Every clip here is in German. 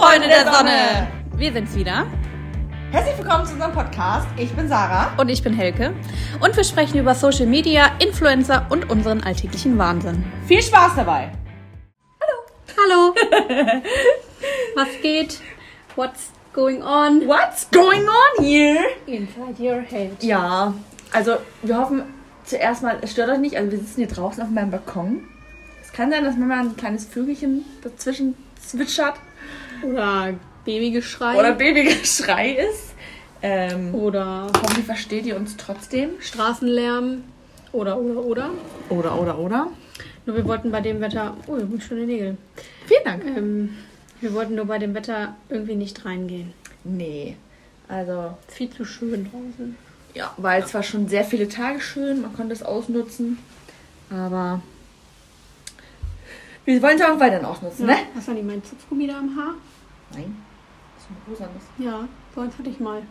Freunde der Sonne! Wir sind's wieder. Herzlich willkommen zu unserem Podcast. Ich bin Sarah. Und ich bin Helke. Und wir sprechen über Social Media, Influencer und unseren alltäglichen Wahnsinn. Viel Spaß dabei! Hallo! Was geht? What's going on? What's going on here? Inside your head. Ja, also wir hoffen zuerst mal, es stört euch nicht. Also wir sitzen hier draußen auf meinem Balkon. Es kann sein, dass manchmal ein kleines Vögelchen dazwischen zwitschert. Oder Babygeschrei. Oder Babygeschrei ist. Oder Hoffentlich versteht ihr uns trotzdem. Straßenlärm. Oder. Oder. Nur wir wollten bei dem Wetter... Oh, ich habe schöne Nägel. Vielen Dank. Wir wollten nur bei dem Wetter irgendwie nicht reingehen. Nee, also... Viel zu schön draußen. Ja, weil es war schon sehr viele Tage schön. Man konnte es ausnutzen. Aber... wir wollen es auch weiterhin ausnutzen, Ja. ne? Hast du nicht meinen Zupfgummi da am Haar? Nein. Das ist ein rosanes. Ja, so eins hatte ich mal.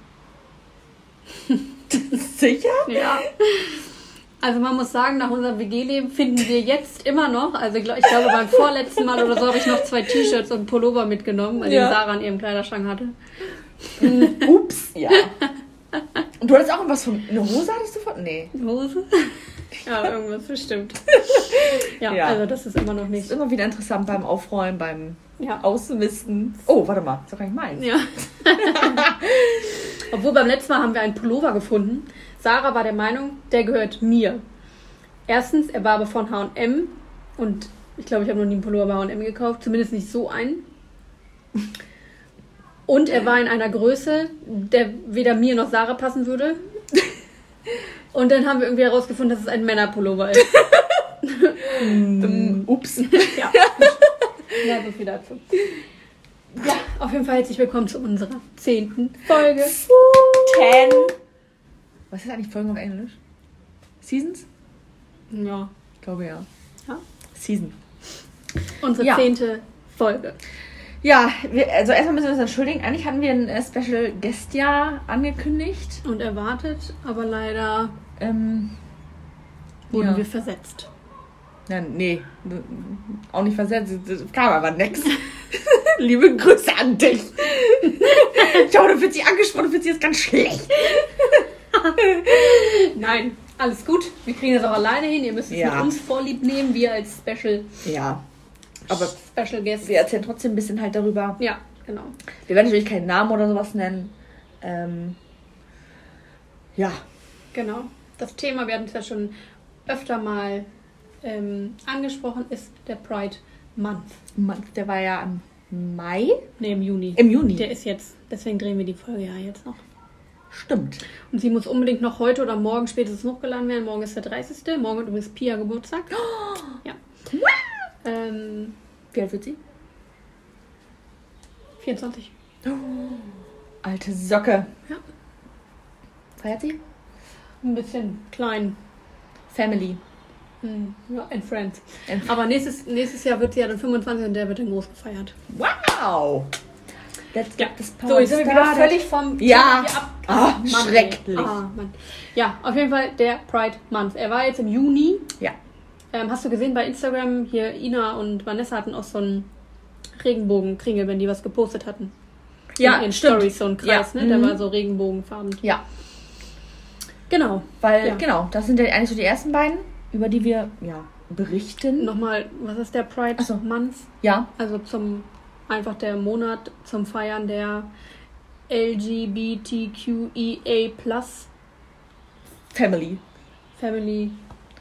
Sicher? Ja. Also man muss sagen, nach unserem WG-Leben finden wir jetzt immer noch, also ich glaube beim vorletzten Mal oder so habe ich noch 2 T-Shirts und einen Pullover mitgenommen, den Sarah in ihrem Kleiderschrank hatte. Ups, ja. Und du hattest auch was von... eine Hose hattest du von... Nee. Hose? Ja, irgendwas bestimmt. Ja, Ja. also das ist immer noch Ist nicht. immer wieder interessant beim Aufräumen, beim Ja. Ausmisten. Oh, warte mal. Das ist doch gar nicht meins. Ja. Obwohl beim letzten Mal haben wir einen Pullover gefunden. Sarah war der Meinung, der gehört mir. Erstens, er war aber von H&M und ich glaube, ich habe noch nie einen Pullover bei H&M gekauft, zumindest nicht so einen. Und er war in einer Größe, der weder mir noch Sarah passen würde. Und dann haben wir irgendwie herausgefunden, dass es ein Männerpullover ist. Ups. Ja. Ja, so viel dazu. Ja, auf jeden Fall herzlich willkommen zu unserer 10. Folge. 10. Was ist eigentlich Folgen auf Englisch? Seasons? Ja. Ich glaube ja. Ja. Season. Unsere Ja. 10. Folge. Ja, also erstmal müssen wir uns entschuldigen. Eigentlich hatten wir ein Special Guest ja angekündigt. Und erwartet, aber leider Wurden wurden wir versetzt. Ja, nee, auch nicht versetzt. Es kam aber nix. Liebe Grüße an dich. Schau, du fühlst dich angesprochen, du fühlst dich jetzt ganz schlecht. Nein, alles gut. Wir kriegen das auch alleine hin. Ihr müsst es mit uns vorlieb nehmen, wir als Ja, aber Special Guest. wir erzählen trotzdem ein bisschen halt darüber. Ja, genau. Wir werden natürlich keinen Namen oder sowas nennen. Ja. Genau. Das Thema, wir hatten es ja schon öfter mal angesprochen, ist der Pride Month. Der war ja im Mai. Ne, im Juni. Im Juni. Der ist jetzt, deswegen drehen wir die Folge ja jetzt noch. Stimmt. Und sie muss unbedingt noch heute oder morgen spätestens hochgeladen werden. Morgen ist der 30. Morgen hat übrigens Pia Geburtstag. Ja. Wie alt wird sie? 24. Alte Socke. Ja. Feiert sie? Ein bisschen klein. Family. Ja, and Friends. And Aber nächstes Jahr wird sie ja dann 25 und der wird dann groß gefeiert. Wow! Let's get this So, jetzt sind wir wieder völlig vom Ja. Thema Ah, schrecklich. Mann. Ja, auf jeden Fall der Pride Month. Er war jetzt im Juni. Ja. Hast du gesehen bei Instagram, hier Ina und Vanessa hatten auch so einen Regenbogenkringel, wenn die was gepostet hatten. Ja, in ihren stimmt. Storys so ein Kreis, Ja. ne? Der war so regenbogenfarben. Ja. Genau. Weil, Ja. genau, das sind ja eigentlich so die ersten beiden, über die wir, berichten. Nochmal, was ist der Pride Ach so. Month? Ja. Also einfach der Monat zum Feiern der LGBTQIA+ Family. Family.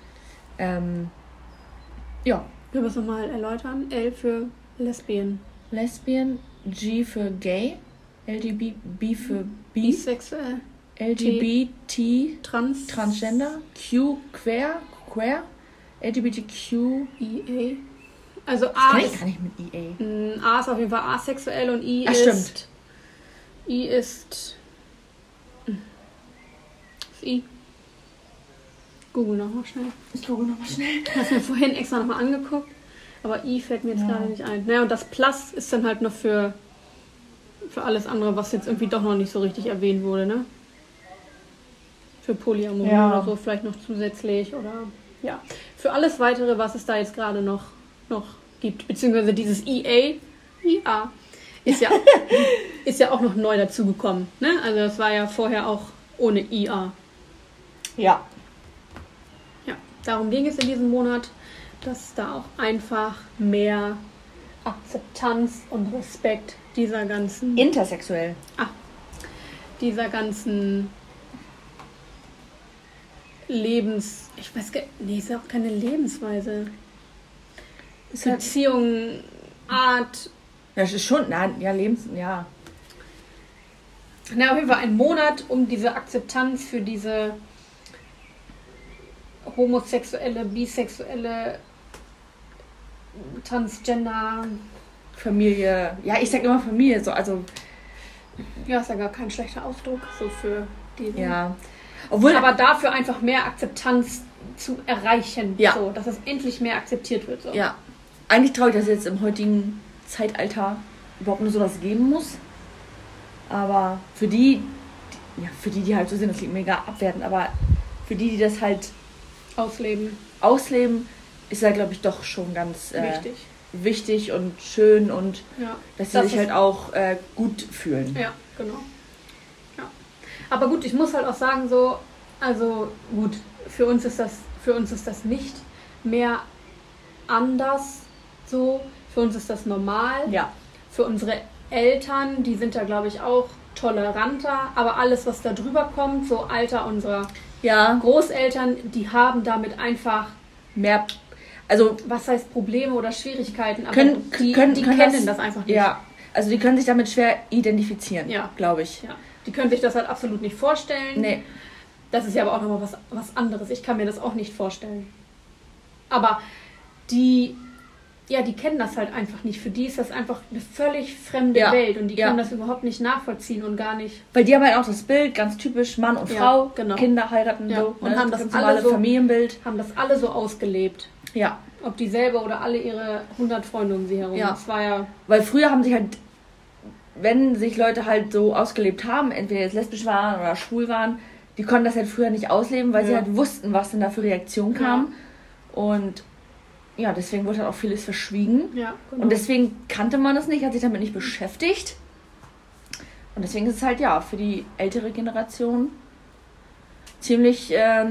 Ja. Können wir es nochmal erläutern? L für Lesbian. Lesbian, G für Gay, B für B, Bisexuell. LGBT, Transgender. Q, queer, LGBTQ. IA. Also Das A kann ich ist, gar nicht mit EA. A ist auf jeden Fall asexuell und I Ach, ist... stimmt. I ist... Was ist I? Google nochmal schnell. Ich gucke nochmal schnell. Ich habe mir vorhin extra nochmal angeguckt, aber I fällt mir jetzt gerade nicht ein. Naja, und das Plus ist dann halt noch für alles andere, was jetzt irgendwie doch noch nicht so richtig erwähnt wurde, ne? Für Polyamorie oder so vielleicht noch zusätzlich oder ja. Für alles weitere, was es da jetzt gerade noch gibt, beziehungsweise dieses IA, Ist ja auch noch neu dazugekommen. Ne? Also das war ja vorher auch ohne IA. Ja. Ja, darum ging es in diesem Monat, dass da auch einfach mehr Akzeptanz und Respekt dieser ganzen... Intersexuell. dieser ganzen ich weiß gar nicht, ist ja auch keine Lebensweise. Ist halt, Beziehung, Art. ja, das ist schon, ja, ja. Na, auf jeden Fall ein Monat, um diese Akzeptanz für diese homosexuelle, bisexuelle, Transgender... Familie, ja, ich sag immer Familie, so, also... Ja, ist ja gar kein schlechter Ausdruck, so für diese... Ja. Obwohl, aber dafür einfach mehr Akzeptanz zu erreichen, ja. so, dass es endlich mehr akzeptiert wird. So. Ja, eigentlich traurig, dass es jetzt im heutigen Zeitalter überhaupt nur sowas geben muss. Aber für die halt so sind, das klingt mega abwertend, aber für die das halt ausleben, ist ja, glaube ich, doch schon ganz wichtig und schön und dass sie sich halt auch gut fühlen. Ja, genau. Ja. Aber gut, ich muss halt auch sagen, so, also gut, für uns ist das nicht mehr anders so, für uns ist das normal. Ja. Für unsere Eltern, die sind da, glaube ich, auch toleranter, aber alles, was da drüber kommt, so Alter unserer Großeltern, die haben damit einfach mehr, also was heißt Probleme oder Schwierigkeiten, aber die kennen das einfach nicht. Ja, also die können sich damit schwer identifizieren, glaube ich. Ja. Die können sich das halt absolut nicht vorstellen. Nee. Das ist ja aber auch nochmal was anderes. Ich kann mir das auch nicht vorstellen. Aber die kennen das halt einfach nicht. Für die ist das einfach eine völlig fremde Welt und die können das überhaupt nicht nachvollziehen und gar nicht. Weil die haben halt auch das Bild, ganz typisch, Mann und Frau, genau. Kinder heiraten so. Und haben das alle so, Familienbild. Haben das alle so ausgelebt. Ja. Ob die selber oder alle ihre 100 Freunde um sie herum. Ja. Das war ja... Weil früher haben sich halt, wenn sich Leute halt so ausgelebt haben, entweder jetzt lesbisch waren oder schwul waren, die konnten das halt früher nicht ausleben, weil sie halt wussten, was denn da für Reaktionen kam. Und ja, deswegen wurde halt auch vieles verschwiegen. Ja, genau. Und deswegen kannte man das nicht, hat sich damit nicht beschäftigt. Und deswegen ist es halt für die ältere Generation ziemlich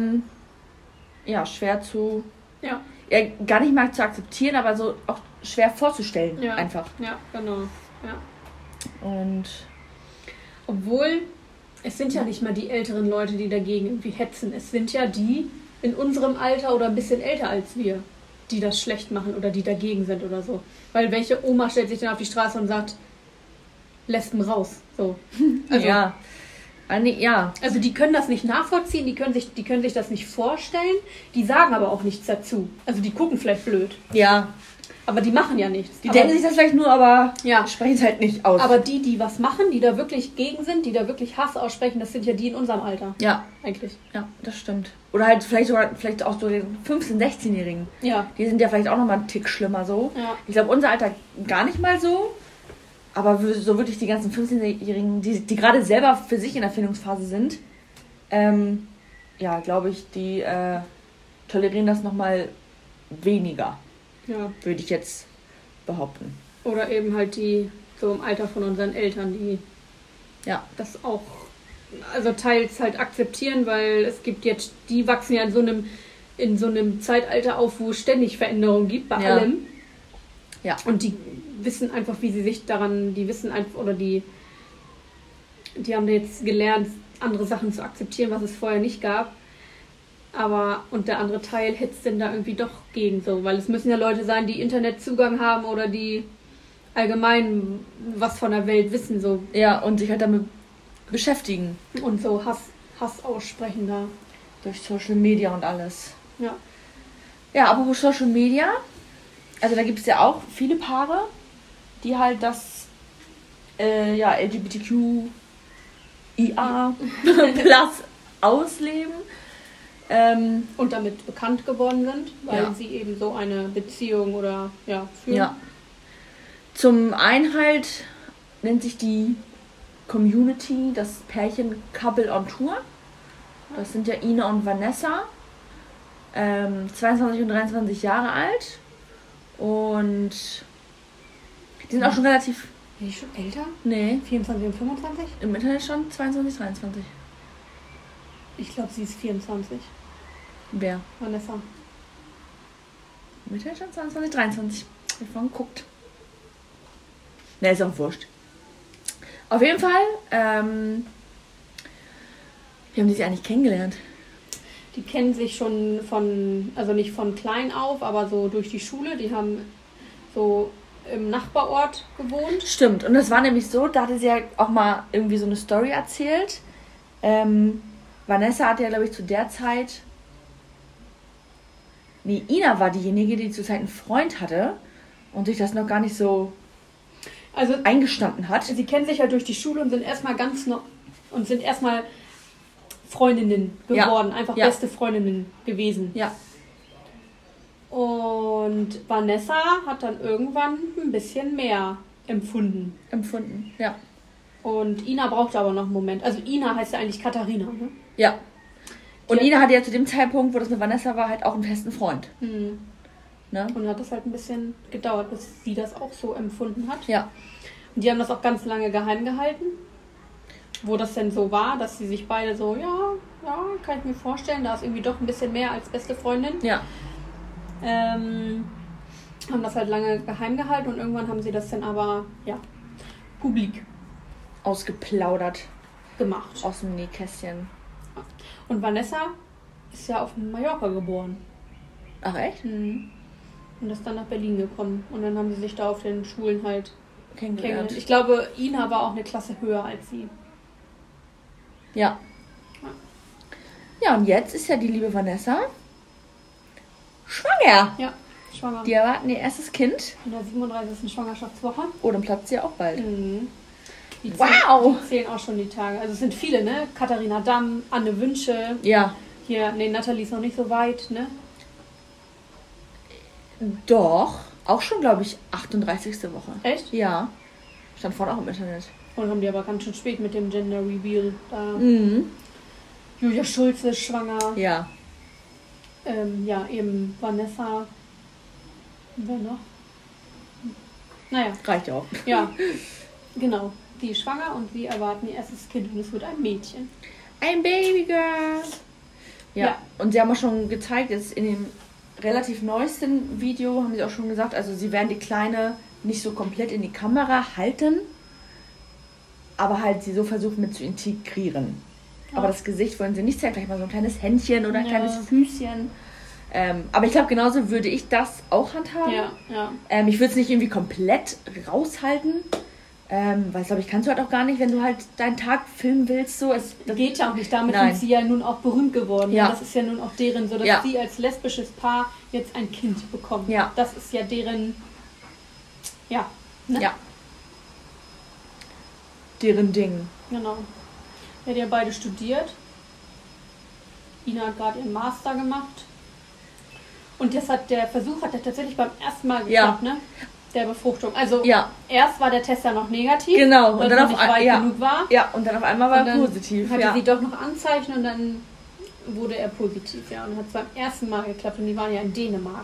schwer zu... Ja, gar nicht mal zu akzeptieren, aber so auch schwer vorzustellen einfach. Ja, genau. Ja. Und obwohl, es sind ja nicht mal die älteren Leute, die dagegen irgendwie hetzen. Es sind ja die in unserem Alter oder ein bisschen älter als wir, die das schlecht machen oder die dagegen sind oder so. Weil welche Oma stellt sich dann auf die Straße und sagt, Lesben raus. So. Also, Also die können das nicht nachvollziehen, die können sich das nicht vorstellen, die sagen aber auch nichts dazu. Also die gucken vielleicht blöd. Ja. Aber die machen ja nichts. Die denken sich das vielleicht nur, aber sprechen es halt nicht aus. Aber die was machen, die da wirklich gegen sind, die da wirklich Hass aussprechen, das sind ja die in unserem Alter. Ja. Eigentlich. Ja, das stimmt. Oder halt vielleicht auch so den 15-, 16-Jährigen. Ja. Die sind ja vielleicht auch nochmal einen Tick schlimmer so. Ja. Ich glaube, unser Alter gar nicht mal so. Aber so wirklich die ganzen 15-Jährigen, die gerade selber für sich in der Findungsphase sind, glaube ich, die tolerieren das nochmal weniger. Ja. Würde ich jetzt behaupten. Oder eben halt die so im Alter von unseren Eltern, die das auch, also teils halt akzeptieren, weil es gibt jetzt, die wachsen ja in so einem Zeitalter auf, wo es ständig Veränderungen gibt bei allem. Ja. Und die wissen einfach, wie sie sich daran, die wissen einfach, oder die haben jetzt gelernt, andere Sachen zu akzeptieren, was es vorher nicht gab. Aber, und der andere Teil hetzt denn da irgendwie doch gegen so, weil es müssen ja Leute sein, die Internetzugang haben oder die allgemein was von der Welt wissen, so. Ja, und sich halt damit beschäftigen. Und so Hass aussprechen da. Durch Social Media und alles. Ja. Ja, apropos Social Media, also da gibt es ja auch viele Paare, die halt das LGBTQIA plus ausleben. Und damit bekannt geworden sind, weil sie eben so eine Beziehung oder führen. Ja. Zum einen halt nennt sich die Community das Pärchen Couple on Tour. Das sind ja Ina und Vanessa, 22 und 23 Jahre alt und die sind auch schon relativ Bin ich schon älter? Nee. 24 und 25? Im Internet schon 22, 23. Ich glaube, sie ist 24. Wer? Vanessa. Im Internet schon 22, 23. Ich habe vorhin geguckt. Ne, ist auch wurscht. Auf jeden Fall, wie haben die sich eigentlich kennengelernt? Die kennen sich schon von, also nicht von klein auf, aber so durch die Schule. Die haben so im Nachbarort gewohnt. Stimmt, und das war nämlich so, da hatte sie ja auch mal irgendwie so eine Story erzählt. Vanessa hatte ja, glaube ich, zu der Zeit... Nee, Ina war diejenige, die zur Zeit einen Freund hatte und sich das noch gar nicht so eingestanden hat. Sie kennen sich ja durch die Schule und sind erstmal Freundinnen geworden, einfach beste Freundinnen gewesen. Ja. Und Vanessa hat dann irgendwann ein bisschen mehr empfunden. Ja. Und Ina brauchte aber noch einen Moment. Also Ina heißt ja eigentlich Katharina, ne? Ja. Und Ina hatte ja zu dem Zeitpunkt, wo das mit Vanessa war, halt auch einen festen Freund. Mhm. Ne? Und hat das halt ein bisschen gedauert, bis sie das auch so empfunden hat. Ja. Und die haben das auch ganz lange geheim gehalten. Wo das denn so war, dass sie sich beide so, ja, kann ich mir vorstellen, da ist irgendwie doch ein bisschen mehr als beste Freundin. Ja. Haben das halt lange geheim gehalten und irgendwann haben sie das dann aber, publik Ausgeplaudert. Gemacht. Aus dem Nähkästchen. Und Vanessa ist ja auf Mallorca geboren. Ach echt? Mhm. Und ist dann nach Berlin gekommen. Und dann haben sie sich da auf den Schulen halt kennengelernt. Ich glaube, Ina war auch eine Klasse höher als sie. Ja. Ja, und jetzt ist ja die liebe Vanessa schwanger. Ja, schwanger. Die erwarten ihr erstes Kind. In der 37. Schwangerschaftswoche. Oh, dann platzt sie auch bald. Mhm. Die Wow! zählen auch schon die Tage. Also es sind viele, ne? Katharina Damm, Anne Wünsche. Ja. Hier, ne, Nathalie ist noch nicht so weit, ne? Doch. Auch schon, glaube ich, 38. Woche. Echt? Ja. Stand vorne auch im Internet. Und haben die aber ganz schön spät mit dem Gender Reveal da. Mhm. Julia Schulze ist schwanger. Ja. Eben Vanessa. Wer noch? Naja. Reicht ja auch. Ja, genau. Die ist schwanger und wir erwarten ihr erstes Kind und es wird ein Mädchen. Ein Babygirl. Ja. Und sie haben auch schon gezeigt, jetzt in dem relativ neuesten Video haben sie auch schon gesagt, also sie werden die Kleine nicht so komplett in die Kamera halten, aber halt sie so versuchen mit zu integrieren. Ja. Aber das Gesicht wollen sie nicht zeigen, vielleicht mal so ein kleines Händchen oder ein kleines Füßchen. Aber ich glaube, genauso würde ich das auch handhaben. Ja. Ich würde es nicht irgendwie komplett raushalten. Weil, glaube ich, kannst du halt auch gar nicht, wenn du halt deinen Tag filmen willst. So. Das geht ja auch nicht. Damit sind sie ja nun auch berühmt geworden. Ja. Das ist ja nun auch deren, so dass sie als lesbisches Paar jetzt ein Kind bekommen. Ja. Das ist ja deren, ne? Ja. Deren Ding. Genau. Ja, die haben beide studiert. Ina hat gerade ihren Master gemacht. Und der Versuch hat tatsächlich beim ersten Mal geklappt, ne? Der Befruchtung. Also erst war der Test ja noch negativ, genau, und weil dann es nicht weit genug war. Ja, und dann auf einmal war er positiv. Hatte sie doch noch Anzeichen und dann wurde er positiv, ja. Und hat es beim ersten Mal geklappt und die waren ja in Dänemark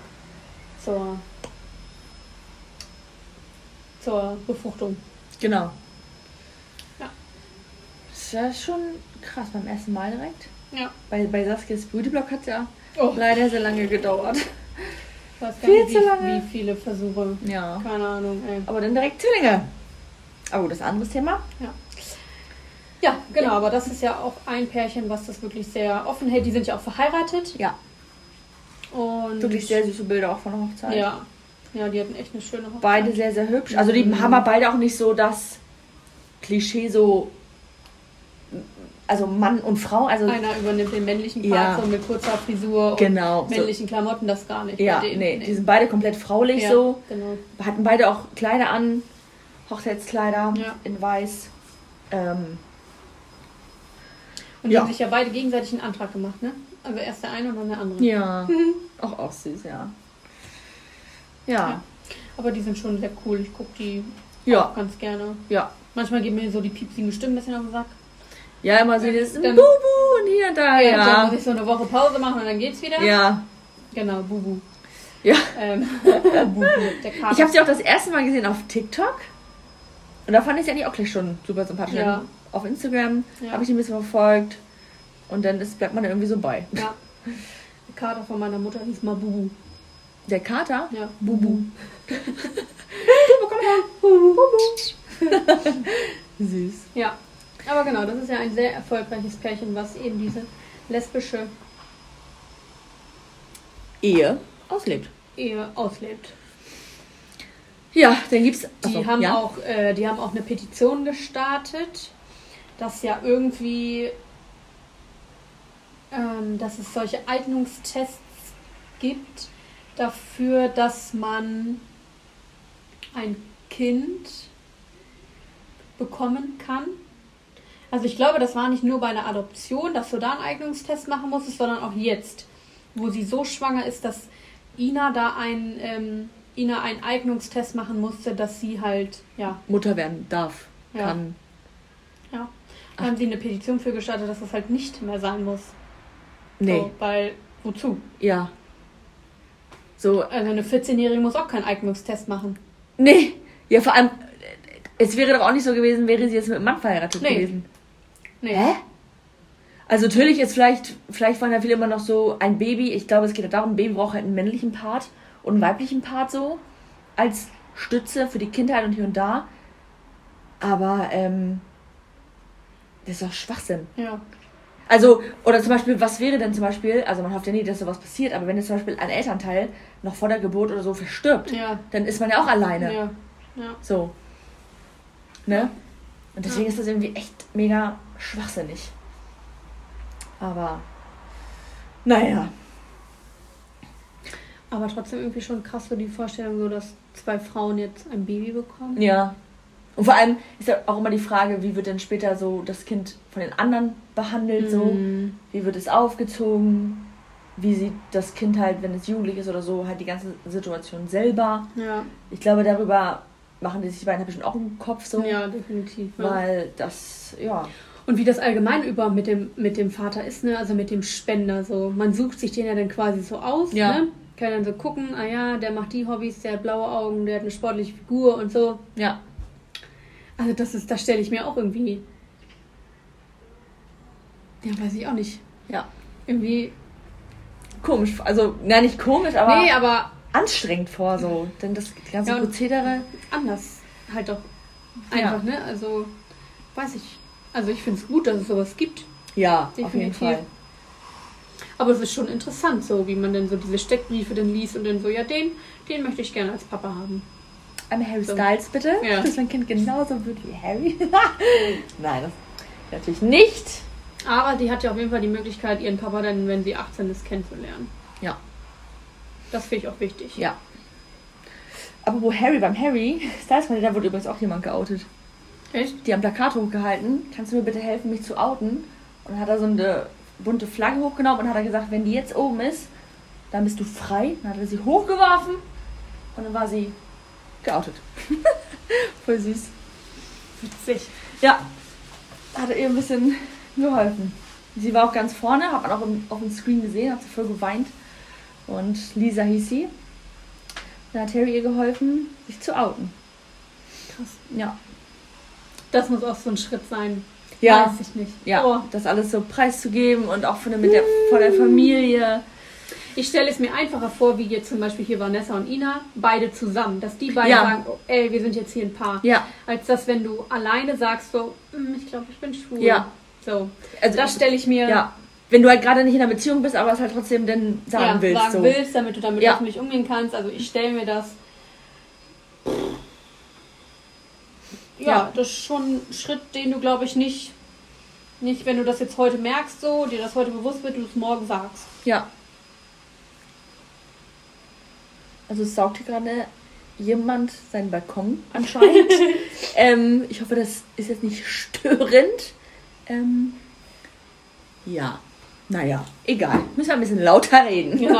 zur Befruchtung. Genau. Ja. Das ist ja schon krass, beim ersten Mal direkt. Ja. Bei Saskias Beautyblog hat es ja leider sehr lange gedauert. Ich weiß gar nicht, wie viele Versuche. Ja. Keine Ahnung, ey. Aber dann direkt Zwillinge. Aber das ist ein anderes Thema. Ja, genau. Aber das ist ja auch ein Pärchen, was das wirklich sehr offen hält. Die sind ja auch verheiratet. Ja. Und wirklich sehr süße Bilder auch von der Hochzeit. Ja. Ja, die hatten echt eine schöne Hochzeit. Beide sehr, sehr hübsch. Also die haben aber beide auch nicht so das Klischee so... Also Mann und Frau, also... Einer übernimmt den männlichen Part so mit kurzer Frisur und männlichen Klamotten, das gar nicht. Ja, die sind beide komplett fraulich so. Genau. Hatten beide auch Kleider an, Hochzeitskleider in weiß. Und die haben sich ja beide gegenseitig einen Antrag gemacht, ne? Also erst der eine und dann der andere. Ja, auch süß, ja. Aber die sind schon sehr cool, ich gucke die auch ganz gerne. Ja. Manchmal geben mir so die piepsigen Stimmen ein bisschen auf den Sack. Ja, immer so das Bubu und hier und da, Dann muss ich so eine Woche Pause machen und dann geht's wieder. Ja. Genau, Bubu. Ja. Bubu, der Kater. Ich habe sie auch das erste Mal gesehen auf TikTok. Und da fand ich sie eigentlich auch gleich schon super sympathisch. Ja. Auf Instagram habe ich ihn ein bisschen verfolgt. Und dann bleibt man da irgendwie so bei. Ja. Der Kater von meiner Mutter hieß mal Bubu. Der Kater? Ja. Bubu. Bubu, komm her. Bubu. Süß. Ja. Aber genau, das ist ja ein sehr erfolgreiches Pärchen, was eben diese lesbische Ehe auslebt. Ja, dann gibt's... Die haben auch eine Petition gestartet, dass ja irgendwie... dass es solche Eignungstests gibt dafür, dass man ein Kind bekommen kann. Also ich glaube, das war nicht nur bei einer Adoption, dass du da einen Eignungstest machen musstest, sondern auch jetzt, wo sie so schwanger ist, dass Ina einen Eignungstest machen musste, dass sie halt, ja... Mutter werden darf, kann. Ja. Da haben sie eine Petition für gestartet, dass das halt nicht mehr sein muss. Nee. So, weil, wozu? Ja. So. Also eine 14-Jährige muss auch keinen Eignungstest machen. Nee. Ja, vor allem, es wäre doch auch nicht so gewesen, wäre sie jetzt mit einem Mann verheiratet gewesen. Nee. Hä? Also natürlich ist vielleicht wollen ja viele immer noch so ein Baby, ich glaube, es geht ja darum, ein Baby braucht halt einen männlichen Part und einen weiblichen Part so, als Stütze für die Kindheit und hier und da. Aber, das ist doch Schwachsinn. Ja. Also, oder zum Beispiel, was wäre denn zum Beispiel, also man hofft ja nie, dass sowas passiert, aber wenn jetzt zum Beispiel ein Elternteil noch vor der Geburt oder so verstirbt, dann ist man ja auch alleine. Ja. So. Ne? Und deswegen ist das irgendwie echt mega schwachsinnig. Aber, naja. Aber trotzdem irgendwie schon krass so die Vorstellung, so dass 2 Frauen jetzt ein Baby bekommen. Ja. Und vor allem ist ja auch immer die Frage, wie wird denn später so das Kind von den anderen behandelt, so? Wie wird es aufgezogen? Wie sieht das Kind halt, wenn es jugendlich ist oder so, halt die ganze Situation selber? Ja. Ich glaube, darüber machen die sich beiden bestimmt auch im Kopf so. Ja, definitiv. Weil das, ja. Und wie das allgemein über mit dem Vater ist, ne? Also mit dem Spender so. Man sucht sich den ja dann quasi so aus, ne? Kann dann so gucken, der macht die Hobbys, der hat blaue Augen, der hat eine sportliche Figur und so. Ja. Also das stelle ich mir auch irgendwie... Ja, weiß ich auch nicht. Ja. Irgendwie... Komisch. Also, nicht komisch, aber... Nee, aber... anstrengend vor, so. Denn das ganze Prozedere... Anders halt doch. Einfach, ne? Also, weiß ich... Also ich finde es gut, dass es sowas gibt. Ja, definitiv. auf jeden Fall. Aber es ist schon interessant, so wie man dann so diese Steckbriefe dann liest und dann so, den möchte ich gerne als Papa haben. Einmal Harry Styles, bitte. Ja. Dass mein Kind genauso wird wie Harry. Nein, das natürlich nicht. Aber die hat ja auf jeden Fall die Möglichkeit, ihren Papa dann, wenn sie 18 ist, kennenzulernen. Ja. Das finde ich auch wichtig. Ja. Aber beim Harry Styles, da wurde übrigens auch jemand geoutet. Echt? Die haben Plakat hochgehalten. Kannst du mir bitte helfen, mich zu outen? Und dann hat er so eine bunte Flagge hochgenommen und hat er gesagt, wenn die jetzt oben ist, dann bist du frei. Dann hat er sie hochgeworfen und dann war sie geoutet. Voll süß. Witzig. Ja. Hat er ihr ein bisschen geholfen. Sie war auch ganz vorne, hat man auch auf dem Screen gesehen, hat sie voll geweint. Und Lisa hieß sie. Dann hat Harry ihr geholfen, sich zu outen. Krass. Ja. Das muss auch so ein Schritt sein. Ja. Weiß ich nicht. Ja, das alles so preiszugeben und auch von der Familie. Ich stelle es mir einfacher vor, wie jetzt zum Beispiel hier Vanessa und Ina, beide zusammen. Dass die beiden sagen, oh, ey, wir sind jetzt hier ein Paar. Ja. Als dass, wenn du alleine sagst, so, ich glaube, ich bin schwul. Ja. So. Also, das stelle ich mir... Ja. Wenn du halt gerade nicht in einer Beziehung bist, aber es halt trotzdem dann sagen willst. Damit du damit öffentlich umgehen kannst. Also ich stelle mir das... Ja, das ist schon ein Schritt, den du, glaube ich, nicht, wenn du das jetzt heute merkst, so, dir das heute bewusst wird, du es morgen sagst. Ja. Also es saugt hier gerade jemand seinen Balkon anscheinend. Ich hoffe, das ist jetzt nicht störend. Ja. Naja, egal. Müssen wir ein bisschen lauter reden. Genau.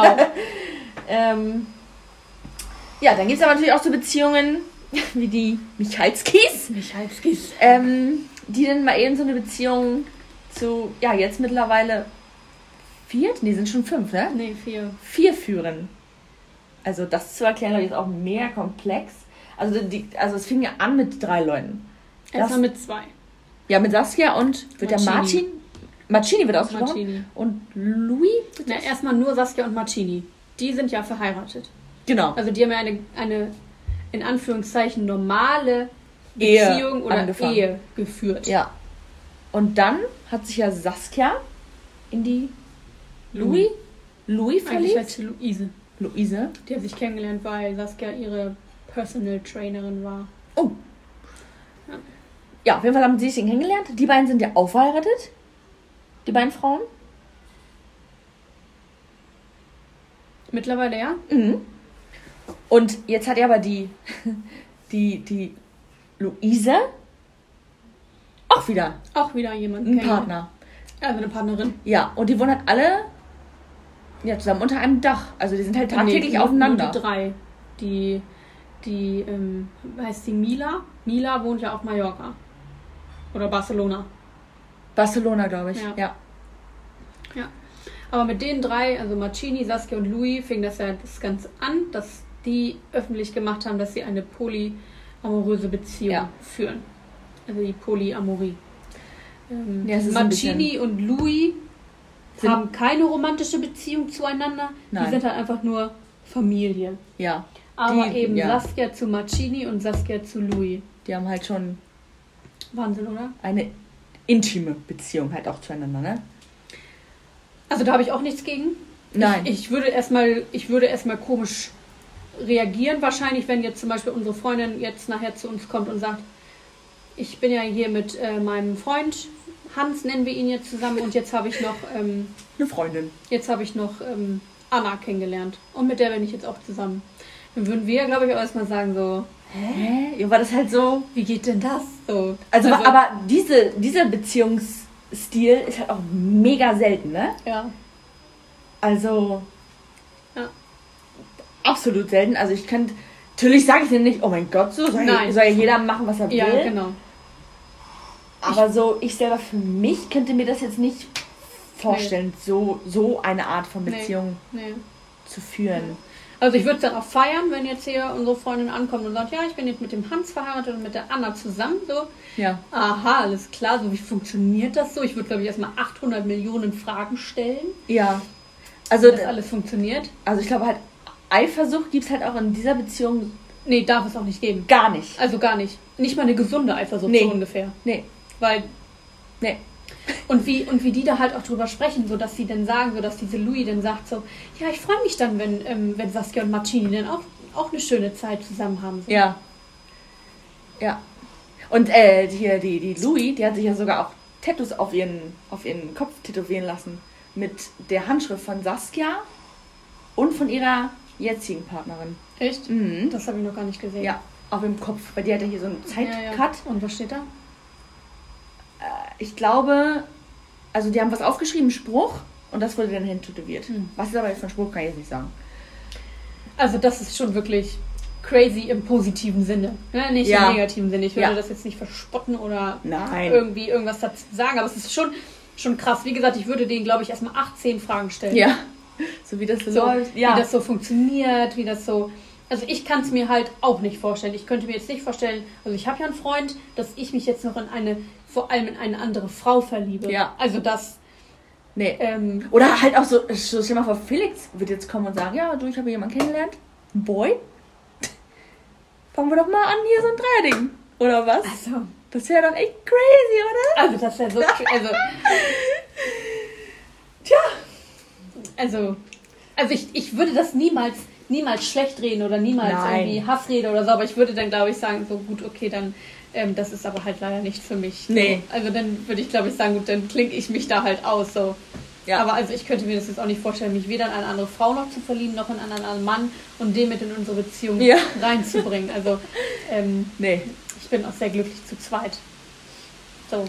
Ja, dann gibt es aber natürlich auch so Beziehungen wie die Michalskis. Die dann mal eben so eine Beziehung zu, jetzt mittlerweile 4? Nee, sind schon 5, ne? Nee, 4. 4 führen. Also das zu erklären, ist auch mega komplex. Also es fing ja an mit 3 Leuten. Erstmal mit 2. Ja, mit Saskia und wird der Marcin. Marcini wird ausgesprochen. Marcini. Und Louis? Na, erstmal nur Saskia und Marcini. Die sind ja verheiratet. Genau. Also die haben ja eine in Anführungszeichen normale Beziehung oder Ehe geführt. Ja. Und dann hat sich ja Saskia in die Louis verliebt. Eigentlich heißt sie Luise. Die hat sich kennengelernt, weil Saskia ihre Personal Trainerin war. Oh. Ja, auf jeden Fall haben sie sich kennengelernt. Die beiden sind ja auch verheiratet. Die beiden Frauen. Mittlerweile, ja? Mhm. Und jetzt hat er aber die Luise auch wieder jemanden einen Partner. Also eine Partnerin. Ja, und die wohnen halt alle zusammen unter einem Dach. Also die sind halt tagtäglich aufeinander. Nur die 3. Die heißt die Mila. Mila wohnt ja auf Mallorca. Oder Barcelona. Barcelona, glaube ich. Ja. Aber mit den 3, also Marcini, Saskia und Louis, fing das Ganze an, dass die öffentlich gemacht haben, dass sie eine polyamoröse Beziehung führen. Also die Polyamorie. Marcini und Louis haben keine romantische Beziehung zueinander. Nein. Die sind halt einfach nur Familie. Ja. Aber Saskia zu Marcini und Saskia zu Louis. Die haben halt schon Wahnsinn, oder? Eine intime Beziehung halt auch zueinander, ne? Also da habe ich auch nichts gegen. Nein. Ich würde erstmal komisch reagieren, wahrscheinlich, wenn jetzt zum Beispiel unsere Freundin jetzt nachher zu uns kommt und sagt, ich bin ja hier mit meinem Freund, Hans nennen wir ihn jetzt zusammen, und jetzt habe ich noch eine Freundin. Jetzt habe ich noch Anna kennengelernt und mit der bin ich jetzt auch zusammen. Dann würden wir, glaube ich, auch erstmal sagen so, hä? Ja, war das halt so, wie geht denn das so? Also aber dieser Beziehungsstil ist halt auch mega selten, ne? Ja. Also absolut selten. Also ich könnte, natürlich sage ich dir nicht, oh mein Gott, so soll ja jeder machen, was er will. Ja, genau. Aber ich selber für mich könnte mir das jetzt nicht vorstellen, so eine Art von Beziehung zu führen. Also ich würde es dann auch feiern, wenn jetzt hier unsere Freundin ankommt und sagt, ja, ich bin jetzt mit dem Hans verheiratet und mit der Anna zusammen, so. Ja. Aha, alles klar, so wie funktioniert das so? Ich würde, glaube ich, erstmal 800 Millionen Fragen stellen. Ja. Also wie das alles funktioniert. Also ich glaube halt, Eifersucht gibt es halt auch in dieser Beziehung. Nee, darf es auch nicht geben. Gar nicht. Also gar nicht. Nicht mal eine gesunde Eifersucht so ungefähr. Nee. Weil. Nee. Und wie die da halt auch drüber sprechen, so dass sie dann sagen, so dass diese Louis dann sagt so, ja, ich freue mich dann, wenn Saskia und Marcini dann auch eine schöne Zeit zusammen haben. So. Ja. Ja. Und hier die Louis, die hat sich ja sogar auch Tattoos auf ihren Kopf tätowieren lassen. Mit der Handschrift von Saskia und von ihrer jetzigen Partnerin. Echt? Mhm. Das habe ich noch gar nicht gesehen. Ja, auf dem Kopf. Weil die hatte hier so einen Zeitcut. Ja. Und was steht da? Ich glaube, also die haben was aufgeschrieben, Spruch, und das wurde dann hin tätowiert. Was ist aber jetzt für ein Spruch, kann ich jetzt nicht sagen. Also das ist schon wirklich crazy im positiven Sinne, ne? Nicht im negativen Sinne. Ich würde das jetzt nicht verspotten oder irgendwie irgendwas dazu sagen, aber es ist schon krass. Wie gesagt, ich würde denen, glaube ich, erstmal 18 Fragen stellen. Ja, so wie das so läuft. Ja. Wie das so funktioniert, wie das so... Also ich kann es mir halt auch nicht vorstellen. Ich könnte mir jetzt nicht vorstellen, also ich habe ja einen Freund, dass ich mich jetzt noch vor allem in eine andere Frau verliebe. Ja. Also das... Nee. Oder halt auch so, stell dir mal vor, Felix wird jetzt kommen und sagen, ja, du, ich habe jemanden kennengelernt, ein Boy. Fangen wir doch mal an, hier so ein Dreierding. Oder was? Also, das wäre doch echt crazy, oder? Also das wäre so... Also ich würde das niemals schlecht reden oder niemals irgendwie Hassrede oder so, aber ich würde dann, glaube ich, sagen, so gut, okay, dann, das ist aber halt leider nicht für mich. Nee. So. Also dann würde ich, glaube ich, sagen, gut, dann klinke ich mich da halt aus, so. Ja. Aber also ich könnte mir das jetzt auch nicht vorstellen, mich weder in eine andere Frau noch zu verlieben, noch in einen anderen Mann und den mit in unsere Beziehung reinzubringen. Also, nee. Ich bin auch sehr glücklich zu zweit. So.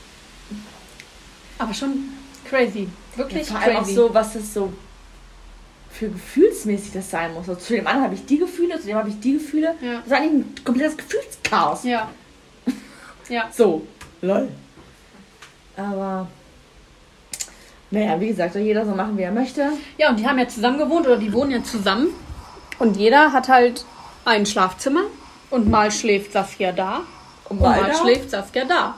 Aber schon crazy. Wirklich vor allem crazy. Auch so, was das so für gefühlsmäßig das sein muss. Also zu dem anderen habe ich die Gefühle, zu dem habe ich die Gefühle. Ja. Das ist eigentlich ein komplettes Gefühlschaos. Ja. Ja. So, lol. Aber, naja, wie gesagt, soll jeder so machen, wie er möchte. Ja, und die haben ja zusammen gewohnt, oder die wohnen ja zusammen. Und jeder hat halt ein Schlafzimmer. Und mal schläft Saskia da. Und mal schläft Saskia da.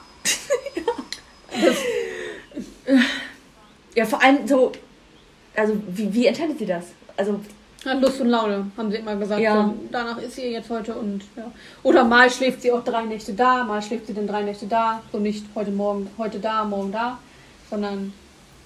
Ja, vor allem so, also wie entscheidet sie das? Also ja, Lust und Laune, haben sie immer gesagt. Ja. So, danach ist sie jetzt heute und ja. Oder mal schläft sie auch 3 Nächte da, mal schläft sie dann 3 Nächte da. So nicht heute da, morgen da, sondern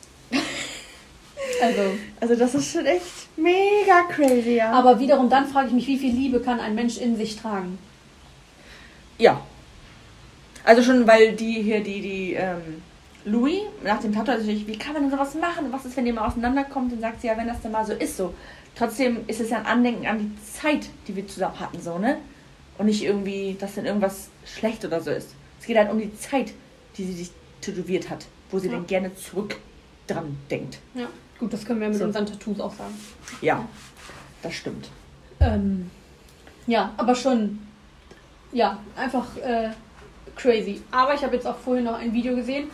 also das ist schon echt mega crazy, ja. Aber wiederum dann frage ich mich, wie viel Liebe kann ein Mensch in sich tragen? Ja. Also schon, weil die Louis, nach dem Tattoo, also wie kann man denn sowas machen? Was ist, wenn ihr mal auseinanderkommt? Dann sagt sie ja, wenn das dann mal so ist, so. Trotzdem ist es ja ein Andenken an die Zeit, die wir zusammen hatten, so, ne? Und nicht irgendwie, dass dann irgendwas schlecht oder so ist. Es geht halt um die Zeit, die sie sich tätowiert hat, wo sie dann gerne zurück dran denkt. Ja, gut, das können wir mit unseren Tattoos auch sagen. Ja, das stimmt. Ja, aber schon, ja, einfach crazy. Aber ich habe jetzt auch vorhin noch ein Video gesehen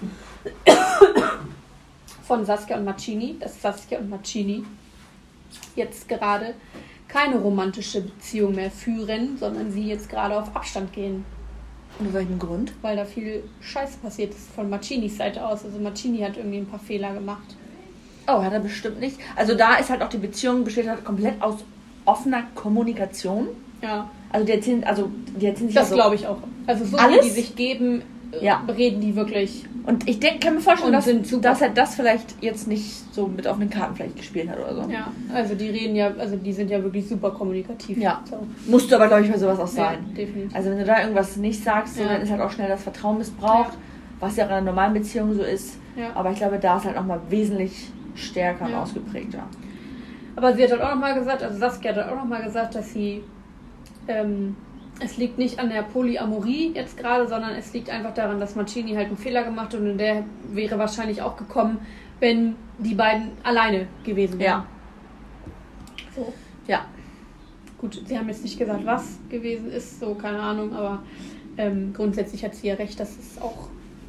von Saskia und Marcini, dass Saskia und Marcini jetzt gerade keine romantische Beziehung mehr führen, sondern sie jetzt gerade auf Abstand gehen. Und aus welchem Grund? Weil da viel Scheiße passiert ist von Marcinis Seite aus. Also Marcini hat irgendwie ein paar Fehler gemacht. Oh, hat er bestimmt nicht. Also da ist halt auch die Beziehung besteht halt komplett aus offener Kommunikation. Ja. Also die erzählen sich das glaube ich auch. Also so alles? wie die sich geben, reden die wirklich. Und ich kann mir vorstellen, dass er das vielleicht jetzt nicht so mit offenen Karten vielleicht gespielt hat oder so. Ja, also die reden ja, also die sind ja wirklich super kommunikativ. Ja. So. Musst du aber, glaube ich, bei sowas auch sein. Ja, definitiv. Also wenn du da irgendwas nicht sagst, so, dann ist halt auch schnell das Vertrauen missbraucht, was ja auch in einer normalen Beziehung so ist. Ja. Aber ich glaube, da ist halt nochmal wesentlich stärker und ausgeprägt, ja. Aber sie hat halt auch nochmal gesagt, also Saskia hat auch nochmal gesagt, dass sie es liegt nicht an der Polyamorie jetzt gerade, sondern es liegt einfach daran, dass Marcini halt einen Fehler gemacht hat und der wäre wahrscheinlich auch gekommen, wenn die beiden alleine gewesen wären. Ja. So. Ja. Gut, sie haben jetzt nicht gesagt, was gewesen ist, so, keine Ahnung, aber grundsätzlich hat sie ja recht, dass es auch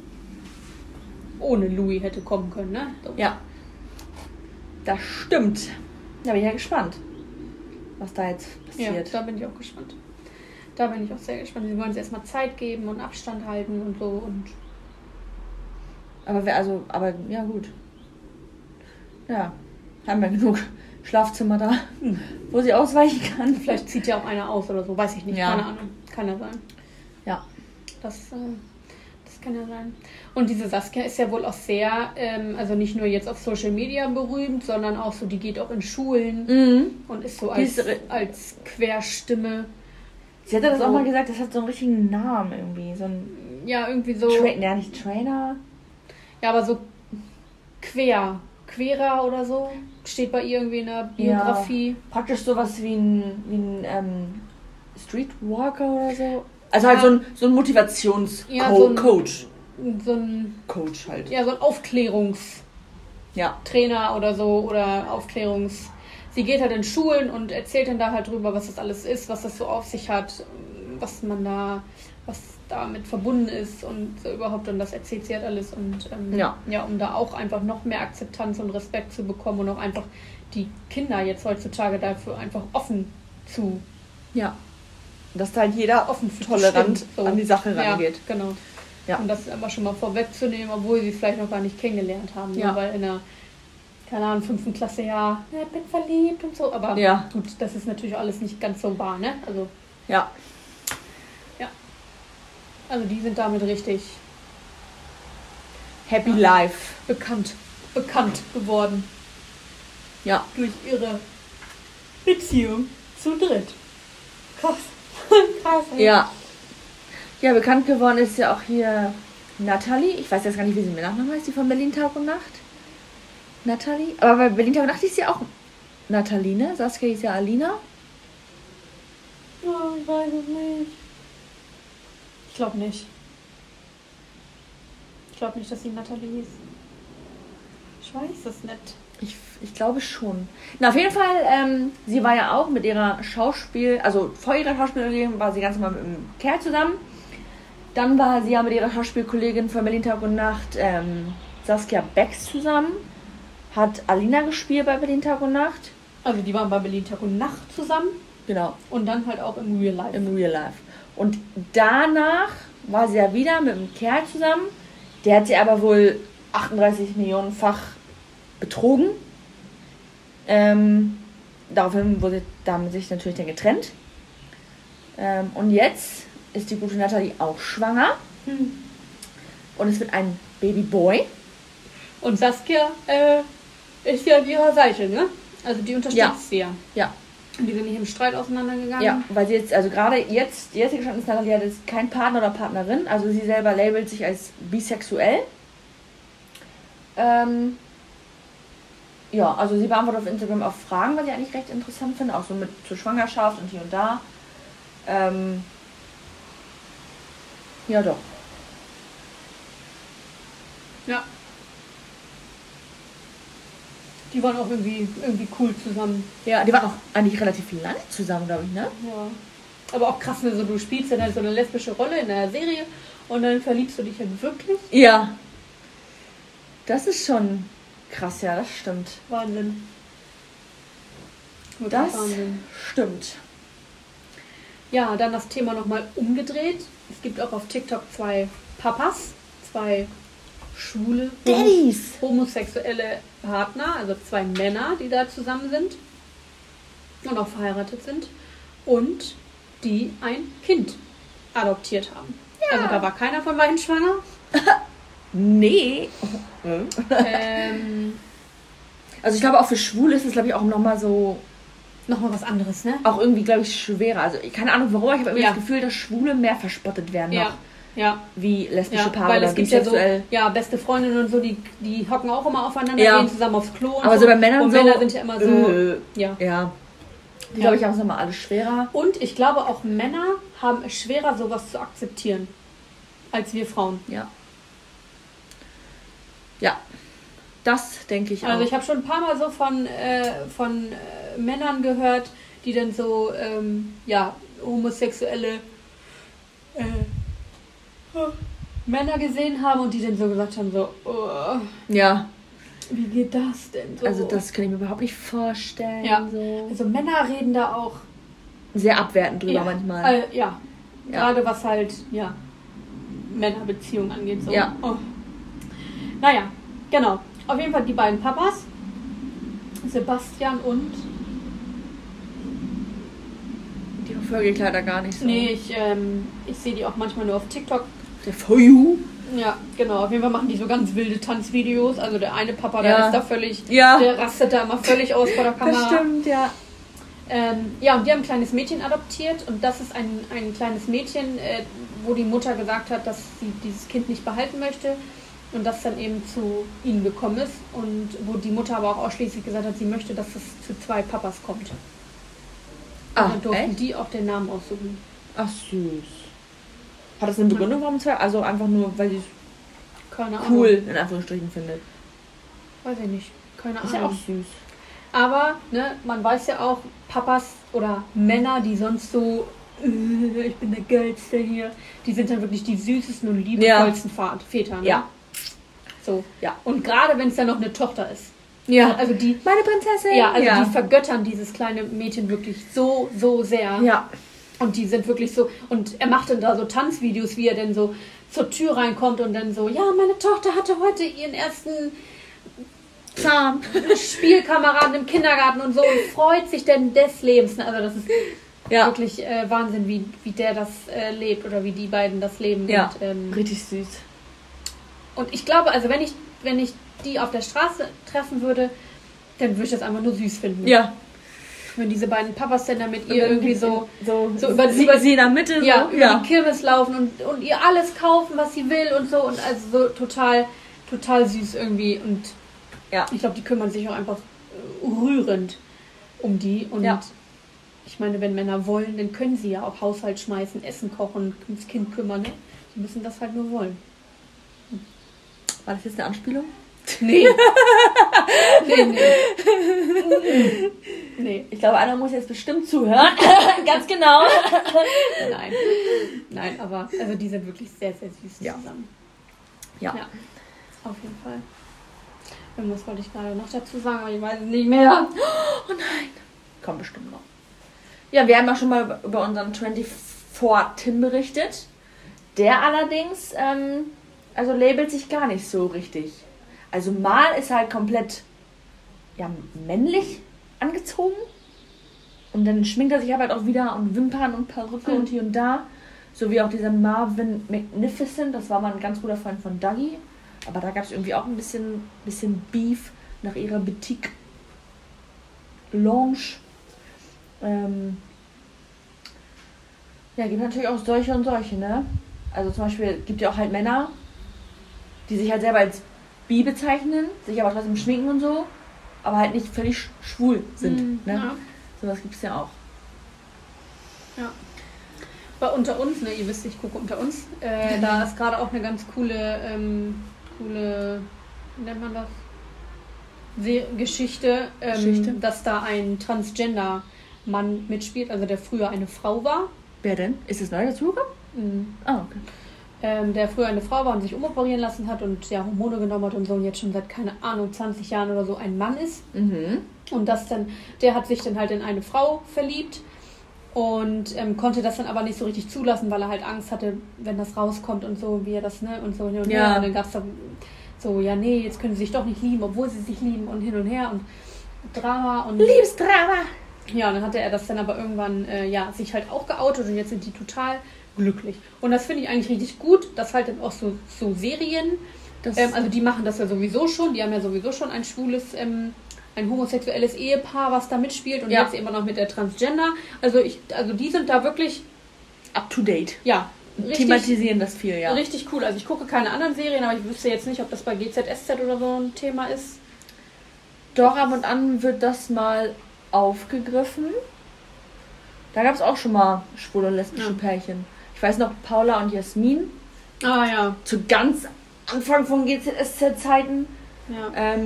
ohne Louis hätte kommen können, ne? So. Ja. Das stimmt. Da bin ich ja gespannt, was da jetzt passiert. Ja, da bin ich auch gespannt. Da bin ich auch sehr gespannt. Sie wollen uns erstmal Zeit geben und Abstand halten und so und. Aber ja gut. Ja. Haben wir genug Schlafzimmer da, wo sie ausweichen kann. Vielleicht zieht ja auch einer aus oder so, weiß ich nicht. Ja. Keine Ahnung. Kann ja sein. Ja. Das kann ja sein. Und diese Saskia ist ja wohl auch sehr, also nicht nur jetzt auf Social Media berühmt, sondern auch so, die geht auch in Schulen und ist so als Querstimme. Sie hatte das auch mal gesagt, das hat so einen richtigen Namen irgendwie. So ein irgendwie so. Nicht Trainer. Ja, aber so Querer oder so. Steht bei ihr irgendwie in der Biografie. Ja, praktisch sowas wie ein Streetwalker oder so. Also halt so ein Motivationscoach. So ein Coach halt. Ja, so ein Aufklärungstrainer oder so. Oder Sie geht halt in Schulen und erzählt dann da halt drüber, was das alles ist, was das so auf sich hat, was damit verbunden ist und so überhaupt. Und das erzählt sie halt alles. Und um da auch einfach noch mehr Akzeptanz und Respekt zu bekommen und auch einfach die Kinder jetzt heutzutage dafür einfach offen zu. Ja. Dass da halt jeder offen tolerant an die Sache rangeht. Ja, genau. Ja. Und das aber schon mal vorwegzunehmen, obwohl sie es vielleicht noch gar nicht kennengelernt haben. Ja. Ne? Weil in der, keine Ahnung, 5. Klasse, ich bin verliebt und so. Aber gut, das ist natürlich alles nicht ganz so wahr, ne? Also. Ja. Ja. Also die sind damit richtig Happy Life. Bekannt geworden. Ja. Durch ihre Beziehung zu dritt. Krass. Krass. Ja. Ja, bekannt geworden ist ja auch hier Natalie. Ich weiß jetzt gar nicht, wie sie mit Nachnamen heißt, die von Berlin Tag und Nacht. Natalie. Aber bei Berlin Tag und Nacht ist ja auch Natalie, ne? Saskia ist ja Alina. Oh, ich weiß es nicht. Ich glaube nicht. Ich glaube nicht, dass sie Natalie hieß. Ich weiß es nicht. Ich glaube schon. Na, auf jeden Fall, sie war ja auch mit ihrer vor ihrer Schauspielkollegin war sie ganz normal mit einem Kerl zusammen. Dann war sie ja mit ihrer Schauspielkollegin von Berlin Tag und Nacht, Saskia Becks zusammen. Hat Alina gespielt bei Berlin Tag und Nacht. Also die waren bei Berlin Tag und Nacht zusammen. Genau. Und dann halt auch im Real Life. Im Real Life. Und danach war sie ja wieder mit einem Kerl zusammen. Der hat sie aber wohl 38 Millionenfach betrogen. Daraufhin wurde damit sich natürlich dann getrennt. Und jetzt ist die gute Natalie auch schwanger. Und es wird ein Babyboy. Und Saskia ist ja an ihrer Seite, ne? Also die unterstützt sie ja. Ja. Und die sind nicht im Streit auseinandergegangen. Ja, weil sie jetzt, also gerade jetzt, die jetzige Stand ist, Natalie hat jetzt keinen Partner oder Partnerin. Also sie selber labelt sich als bisexuell. Ja, also sie beantwortet auf Instagram auch Fragen, was ich eigentlich recht interessant finde. Auch so mit zur Schwangerschaft und hier und da. Ja, doch. Ja. Die waren auch irgendwie cool zusammen. Ja, die waren auch eigentlich relativ lange zusammen, glaube ich, ne? Ja. Aber auch krass, ne? So, du spielst dann halt so eine lesbische Rolle in der Serie und dann verliebst du dich halt wirklich. Ja. Das ist schon krass, ja, das stimmt. Wahnsinn. Das Wahnsinn. stimmt. Ja, dann das Thema nochmal umgedreht. Es gibt auch auf TikTok 2 Papas, 2 schwule, Daddies. homosexuelle Partner, also 2 Männer, die da zusammen sind und auch verheiratet sind und die ein Kind adoptiert haben. Ja. Also da war keiner von beiden schwanger. Nee. Ähm, Also ich glaube auch für Schwule ist es, glaube ich, auch nochmal so, Nochmal was anderes, ne? auch irgendwie, glaube ich, schwerer. Also keine Ahnung warum, aber ich habe irgendwie Ja. das Gefühl, dass Schwule mehr verspottet werden noch. Ja. Wie lesbische Ja, Paare weil oder es gibt ja so, bisexuell. ja, beste Freundinnen und so, die hocken auch immer aufeinander, Ja. gehen zusammen aufs Klo und Aber so bei Männern und so, Männer sind ja immer so, ja. Ja. Die, glaube ich, haben es nochmal alles schwerer. Und ich glaube auch Männer haben es schwerer, sowas zu akzeptieren, als wir Frauen. Ja. Ja. Das denke ich auch. Also ich habe schon ein paar Mal so von Männern gehört, die dann so, homosexuelle Männer gesehen haben und die dann so gesagt haben, so, oh, ja. wie geht das denn so? Also das kann ich mir überhaupt nicht vorstellen. Ja. So. Also Männer reden da auch Sehr abwertend drüber ja, manchmal. Ja. Gerade was halt, ja, Männerbeziehungen angeht. So. Ja. Oh. Naja, genau. Auf jeden Fall die beiden Papas. Sebastian und... Die verfolge ich leider gar nicht so. Nee, ich sehe die auch manchmal nur auf TikTok. Der For You. Ja, genau. Auf jeden Fall machen die so ganz wilde Tanzvideos. Also der eine Papa, Ja. der ist da völlig... Ja. Der rastet da immer völlig aus vor der Kamera. Das stimmt, ja. Ja, und die haben ein kleines Mädchen adoptiert und das ist ein kleines Mädchen, wo die Mutter gesagt hat, dass sie dieses Kind nicht behalten möchte und das dann eben zu ihnen gekommen ist und wo die Mutter aber auch ausschließlich gesagt hat, sie möchte, dass es zu 2 Papas kommt. Und dann durften echt? die auch den Namen aussuchen. Ach, süß. Hat das eine Begründung, warum 2? Also einfach nur, weil sie es Keine cool, Ahnung. in Anführungsstrichen, findet. Weiß ich nicht. Keine Ist ja Ahnung. auch süß. Aber, ne, man weiß ja auch, Papas oder Männer, die sonst so, ich bin der Geilste hier, die sind dann wirklich die süßesten und liebevollsten Väter. Ne? Ja. So. Ja. Und gerade wenn es dann noch eine Tochter ist. Ja. Also die, Meine Prinzessin. ja, also die vergöttern dieses kleine Mädchen wirklich so, so sehr. Ja. Und die sind wirklich so, und er macht dann da so Tanzvideos, wie er dann so zur Tür reinkommt und dann so, ja, meine Tochter hatte heute ihren ersten Zahn. Spielkameraden im Kindergarten und so und freut sich denn des Lebens. Also das ist Ja. wirklich Wahnsinn, wie der das lebt oder wie die beiden das leben. Ja. Und, Richtig süß. und ich glaube, also wenn ich die auf der Straße treffen würde, dann würde ich das einfach nur süß finden. Ja. Wenn diese beiden Papas dann da mit ihr irgendwie so über sie in der Mitte. ja, so. über die Kirmes laufen und ihr alles kaufen, was sie will und so. Und also so total süß irgendwie. Und Ja. ich glaube, die kümmern sich auch einfach rührend um die. Und Ja. ich meine, wenn Männer wollen, dann können sie ja auch Haushalt schmeißen, Essen kochen, ums Kind kümmern. Ne? Sie müssen das halt nur wollen. War das jetzt eine Anspielung? Nee. Nee. Ich glaube, einer muss jetzt bestimmt zuhören. Ganz genau. Nein, aber also die sind wirklich sehr, sehr süß Ja. zusammen. Ja. Auf jeden Fall. Irgendwas wollte ich gerade noch dazu sagen, aber ich weiß es nicht mehr. Oh nein. Kommt bestimmt noch. Ja, wir haben ja schon mal über unseren 24 Tin berichtet. Der allerdings, also labelt sich gar nicht so richtig. Also mal ist er halt komplett männlich angezogen. Und dann schminkt er sich aber halt auch wieder und Wimpern und Perücke und hier und da. So wie auch dieser Marvin Magnificent, das war mal ein ganz guter Freund von Dougie. Aber da gab es irgendwie auch ein bisschen Beef nach ihrer Boutique Lounge. Gibt natürlich auch solche und solche, ne? Also zum Beispiel gibt ja auch halt Männer, die sich halt selber als bi bezeichnen, sich aber trotzdem schminken und so, aber halt nicht völlig schwul sind, ne? Ja. Sowas gibt es ja auch. Ja. Aber unter uns, ne, ihr wisst, ich gucke unter uns, da ist gerade auch eine ganz coole, wie nennt man das? Geschichte, dass da ein Transgender-Mann mitspielt, also der früher eine Frau war. Wer denn? Ist es neu dazugekommen? Okay. Der früher eine Frau war und sich umoperieren lassen hat und ja Hormone genommen hat und so und jetzt schon seit, keine Ahnung, 20 Jahren oder so ein Mann ist. Mhm. Und der hat sich dann halt in eine Frau verliebt und konnte das dann aber nicht so richtig zulassen, weil er halt Angst hatte, wenn das rauskommt und so, wie er das, ne, und so hin und her. Und dann gab es so, ja, nee, jetzt können sie sich doch nicht lieben, obwohl sie sich lieben und hin und her und Drama und... Liebesdrama! Ja, und dann hatte er das dann aber irgendwann, sich halt auch geoutet und jetzt sind die total glücklich. Und das finde ich eigentlich richtig gut, dass halt dann auch so Serien, also die machen das ja sowieso schon, die haben ja sowieso schon ein schwules, ein homosexuelles Ehepaar, was da mitspielt und jetzt immer noch mit der Transgender. Also die sind da wirklich up to date. Ja. Richtig, thematisieren das viel, ja. Richtig cool. Also ich gucke keine anderen Serien, aber ich wüsste jetzt nicht, ob das bei GZSZ oder so ein Thema ist. Doch, ab und an wird das mal aufgegriffen. Da gab es auch schon mal schwule und lesbische Pärchen. Ich weiß noch, Paula und Jasmin. Ah ja. Zu ganz Anfang von GZSZ-Zeiten. Ja.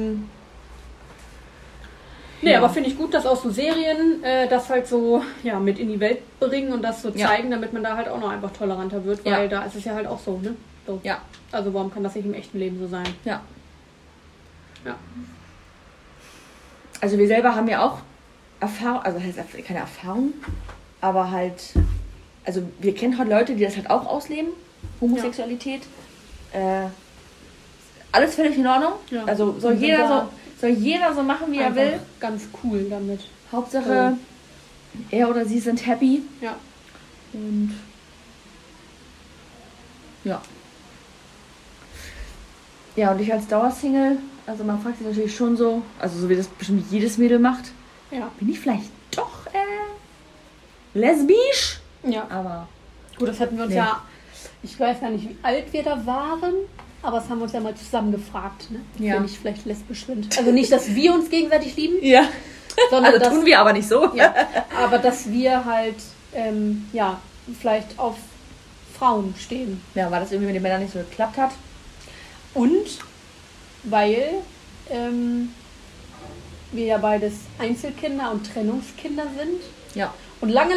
Aber finde ich gut, dass auch so Serien das halt so mit in die Welt bringen und das so zeigen, damit man da halt auch noch einfach toleranter wird, weil da ist es ja halt auch so, ne? So. Ja. Also warum kann das nicht im echten Leben so sein? Ja. Ja. Also wir selber haben ja auch Erfahrung, also heißt keine Erfahrung, aber halt, also wir kennen halt Leute, die das halt auch ausleben, Homosexualität. Alles völlig in Ordnung. Ja. Also soll jeder so machen, wie er will. Ganz cool damit. Hauptsache, er oder sie sind happy. Ja. Und ja. Ja, und ich als Dauersingle, also man fragt sich natürlich schon so, also so wie das bestimmt jedes Mädel macht, bin ich vielleicht doch lesbisch? Ja. Aber gut, das hatten wir uns ich weiß gar nicht, wie alt wir da waren, aber das haben wir uns ja mal zusammen gefragt, ne? Ob wir nicht vielleicht lesbisch sind. Also nicht, dass wir uns gegenseitig lieben. Ja. Sondern also tun wir aber nicht so. Ja, aber dass wir halt, vielleicht auf Frauen stehen. Ja, weil das irgendwie mit den Männern nicht so geklappt hat. Und weil wir ja beides Einzelkinder und Trennungskinder sind. Ja. Und lange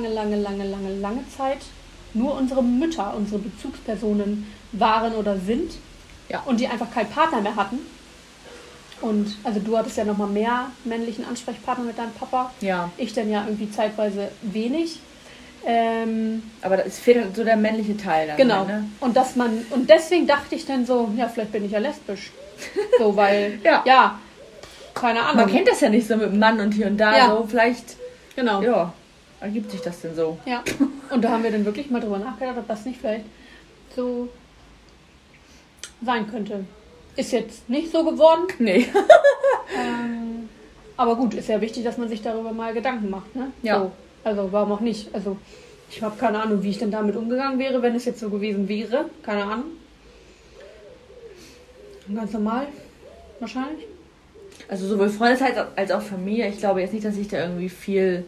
Zeit nur unsere Mütter, unsere Bezugspersonen waren oder sind. Ja. Und die einfach keinen Partner mehr hatten. Und also du hattest ja nochmal mehr männlichen Ansprechpartner mit deinem Papa. Ja. Ich dann ja irgendwie zeitweise wenig. Aber es fehlt halt so der männliche Teil dann. Genau. Ne? Und deswegen dachte ich dann so, ja, vielleicht bin ich ja lesbisch. So, weil, keine Ahnung. Man kennt das ja nicht so mit Mann und hier und da, so vielleicht, genau. Ja, ergibt sich das denn so. Ja, und da haben wir dann wirklich mal drüber nachgedacht, ob das nicht vielleicht so sein könnte. Ist jetzt nicht so geworden. Nee. Aber gut, ist ja wichtig, dass man sich darüber mal Gedanken macht, ne? Ja. So. Also, warum auch nicht? Also, ich habe keine Ahnung, wie ich denn damit umgegangen wäre, wenn es jetzt so gewesen wäre. Keine Ahnung. Ganz normal, wahrscheinlich. Also sowohl Freundeskreis als auch Familie. Ich glaube jetzt nicht, dass ich da irgendwie viel,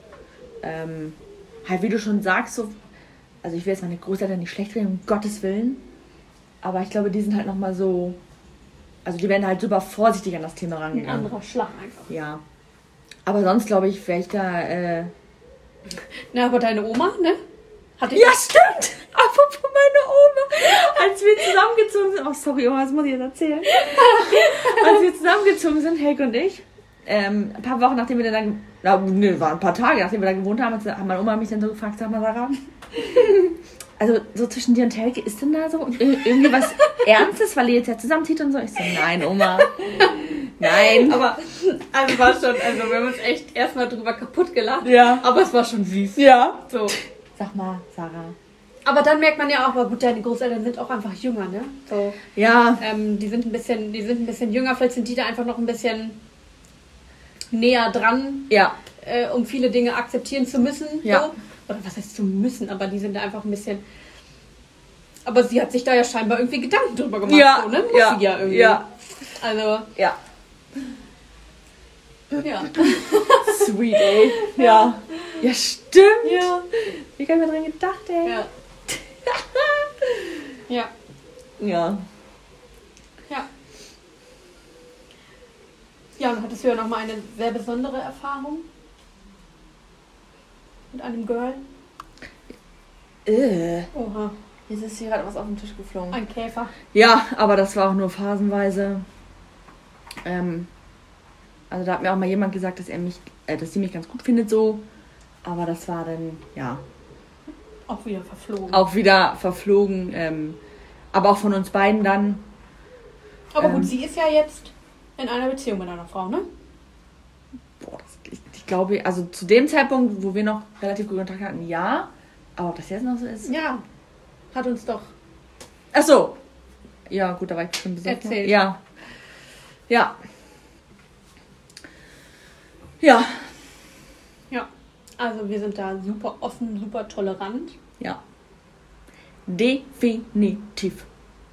halt wie du schon sagst, so, also ich will jetzt meine Großeltern nicht schlecht reden, um Gottes Willen. Aber ich glaube, die sind halt nochmal so, also die werden halt super vorsichtig an das Thema rangegangen. Ein anderer Schlag einfach. Ja. Aber sonst glaube ich, wäre ich da, Na, aber deine Oma, ne? Ja, stimmt! Apropos meine Oma. Als wir zusammengezogen sind... Oh, sorry, Oma, das muss ich jetzt erzählen. Als wir zusammengezogen sind, Helge und ich, ein paar Wochen nachdem wir dann... waren ein paar Tage, nachdem wir da gewohnt haben, hat meine Oma mich dann so gefragt, sag mal, Sarah, also so zwischen dir und Helge, ist denn da so irgendwie was Ernstes, weil ihr jetzt ja zusammenzieht und so? Ich so, nein, Oma. Nein. Aber also war schon, also wir haben uns echt erstmal drüber kaputt gelacht. Ja. Aber es war schon süß. Ja. So. Sag mal, Sarah. Aber dann merkt man ja auch, aber gut, deine Großeltern sind auch einfach jünger, ne? So. Ja. Die sind ein bisschen jünger, vielleicht sind die da einfach noch ein bisschen näher dran, Ja. Um viele Dinge akzeptieren zu müssen. Ja. So. Oder was heißt zu müssen, aber die sind da einfach ein bisschen. Aber sie hat sich da ja scheinbar irgendwie Gedanken drüber gemacht, Ja. so, ne? Muss sie ja irgendwie. Ja. Also. Ja. Ja. Sweet, ey. Ja. Ja, stimmt. Ja. Wie kann ich mir dran gedacht, ey? Ja. Ja. Ja. Ja. Ja, und hattest du ja nochmal eine sehr besondere Erfahrung mit einem Girl? Oha, Jetzt ist hier gerade was auf den Tisch geflogen. ein Käfer. Ja, aber das war auch nur phasenweise. Also da hat mir auch mal jemand gesagt, dass sie mich ganz gut findet so. Aber das war dann, ja, Auch wieder verflogen. auch wieder verflogen. Aber auch von uns beiden dann. Aber gut, sie ist ja jetzt in einer Beziehung mit einer Frau, ne? Boah, ich glaube, also zu dem Zeitpunkt, wo wir noch relativ gut Kontakt hatten, ja. Aber ob das jetzt noch so ist? Ja. Hat uns doch Ach so. Ja, gut, da war ich bestimmt besoffen. erzählt. Ja. Ja. Ja. Ja. Also wir sind da super offen, super tolerant. Ja. Definitiv.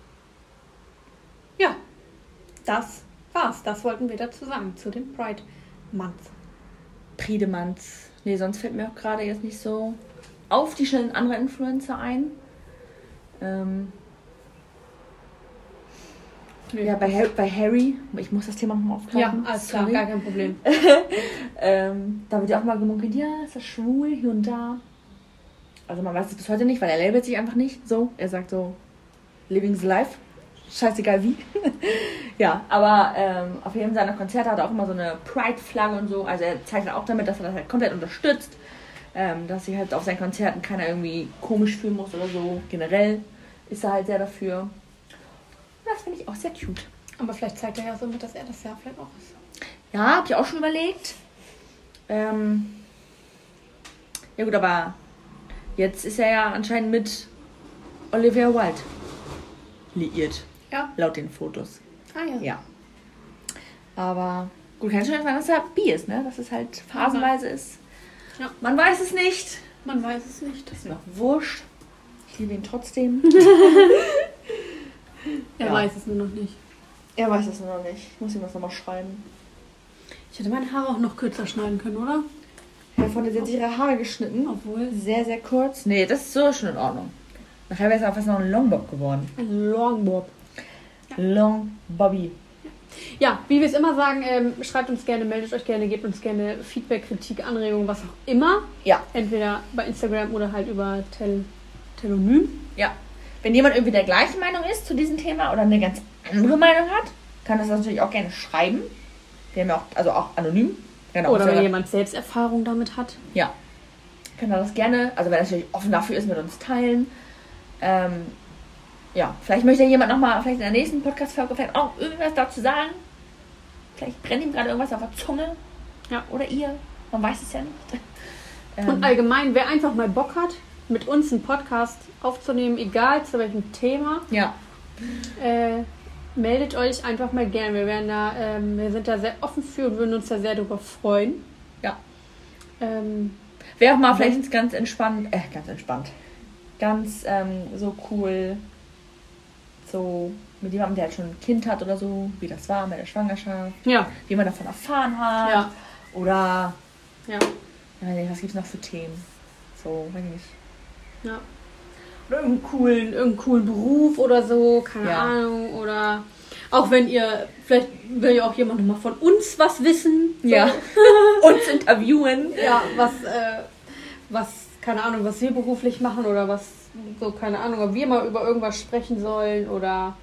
Ja. Das war's. Das wollten wir dazu sagen, zu dem Pride Month. Priedemanns. Nee, sonst fällt mir auch gerade jetzt nicht so auf die schnellen andere Influencer ein. Ja, bei Harry, ich muss das Thema nochmal Ja, aufgreifen. alles klar, Sorry. gar kein Problem. Da wird ja auch mal gemunkelt, ja, ist das schwul hier und da. Also man weiß es bis heute nicht, weil er labelt sich einfach nicht so. Er sagt so, living the life. Scheißegal wie. Ja, aber auf jedem seiner Konzerte hat er auch immer so eine Pride-Flagge und so. Also er zeigt auch damit, dass er das halt komplett unterstützt. Dass sich halt auf seinen Konzerten keiner irgendwie komisch fühlen muss oder so. Generell ist er halt sehr dafür. Das finde ich auch sehr cute. Aber vielleicht zeigt er ja so mit, dass er das ja vielleicht auch ist. Ja, habe ich auch schon überlegt. Ja gut, aber jetzt ist er ja anscheinend mit Olivia Wilde liiert. Ja. Laut den Fotos. Ah ja. Ja. Aber gut, kann schon sagen, dass er bi ist, ne? Dass es halt phasenweise ist. Ja. Man weiß es nicht. Man weiß es nicht. Das ist mir auch wurscht. Ich liebe ihn trotzdem. Er Ja. weiß es nur noch nicht. Er weiß es nur noch nicht. Ich muss ihm das nochmal schreiben. Ich hätte meine Haare auch noch kürzer schneiden können, oder? Herr von der hat sich ihre Haare geschnitten. Obwohl. Sehr, sehr kurz. Nee, das ist so schon in Ordnung. Nachher wäre es auch fast noch ein Longbob geworden. Ein Longbob. Long Bobby. Ja, wie wir es immer sagen, schreibt uns gerne, meldet euch gerne, gebt uns gerne Feedback, Kritik, Anregungen, was auch immer. Ja. Entweder bei Instagram oder halt über Telonym. Ja. Wenn jemand irgendwie der gleichen Meinung ist zu diesem Thema oder eine ganz andere Meinung hat, kann das natürlich auch gerne schreiben. Wir haben ja auch, also auch anonym. Genau. Oder wenn jemand selbst Erfahrung damit hat. Ja. Kann er das gerne, also wenn er natürlich offen dafür ist, mit uns teilen. Ja, vielleicht möchte jemand nochmal, vielleicht in der nächsten Podcast-Folge vielleicht auch irgendwas dazu sagen. Vielleicht brennt ihm gerade irgendwas auf der Zunge. Ja. Oder ihr. Man weiß es ja nicht. Und allgemein, wer einfach mal Bock hat, mit uns einen Podcast aufzunehmen, egal zu welchem Thema, Ja. meldet euch einfach mal gern. Wir werden da, wir sind da sehr offen für und würden uns da sehr darüber freuen. Ja. Wäre auch mal vielleicht ganz entspannt, ganz so cool, so mit jemandem, der halt schon ein Kind hat oder so, wie das war mit der Schwangerschaft, Ja. wie man davon erfahren hat. Ja. Oder, Ja. was gibt es noch für Themen? So, weiß ich nicht. Ja. Oder irgendeinen coolen Beruf oder so, keine Ja. Ahnung. Oder auch wenn ihr, vielleicht will ja auch jemand nochmal von uns was wissen. So. Ja. Uns interviewen. Ja, was, keine Ahnung, was wir beruflich machen oder was, so, keine Ahnung, ob wir mal über irgendwas sprechen sollen oder.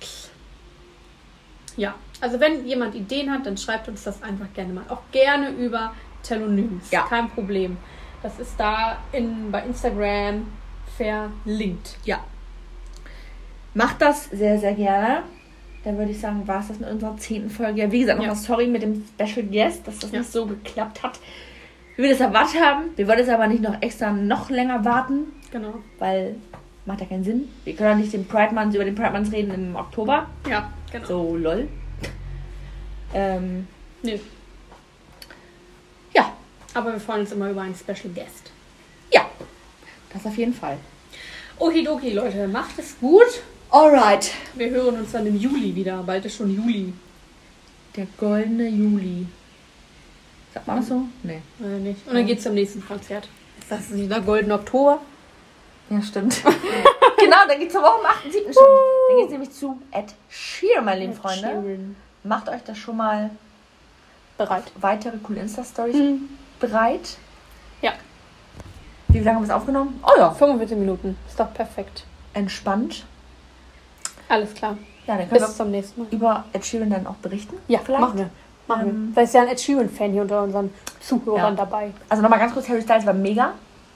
Ja, also wenn jemand Ideen hat, dann schreibt uns das einfach gerne mal. Auch gerne über Telonyms. Ja. Kein Problem. Das ist da bei Instagram, verlinkt. Ja. Macht das sehr, sehr gerne. Dann würde ich sagen, war es das mit unserer 10. Folge. Ja, wie gesagt, nochmal sorry mit dem Special Guest, dass das nicht so geklappt hat, wie wir das erwartet haben. Wir wollen jetzt aber nicht noch extra noch länger warten. Genau. Weil macht ja keinen Sinn. Wir können auch nicht über den Pride Month reden im Oktober. Ja, genau. So, lol. Nee. Ja. Aber wir freuen uns immer über einen Special Guest. Ja. Das auf jeden Fall. Okidoki, Leute. Macht es gut. Alright. Wir hören uns dann im Juli wieder. Bald ist schon Juli. Der goldene Juli. Sagt man das so? Nee. Nicht. Und dann geht's zum nächsten Konzert. Ist das nicht der goldene Oktober? Ja, stimmt. Genau, dann geht's aber auch am 8.7. schon. Dann geht's nämlich zu Ed Sheeran, meine lieben Freunde. Sheeran. Macht euch das schon mal Bereit. Weitere coole Insta-Stories bereit. Ja. Wie lange haben wir es aufgenommen? Oh ja. 45 Minuten. Ist doch perfekt. Entspannt. Alles klar. Ja, dann können Bis zum nächsten Mal. wir über Ed Sheeran dann auch berichten. Ja, vielleicht. machen wir. Da ist ja ein Ed Sheeran-Fan hier unter unseren Zuhörern dabei. Also nochmal ganz kurz, Harry Styles war mega.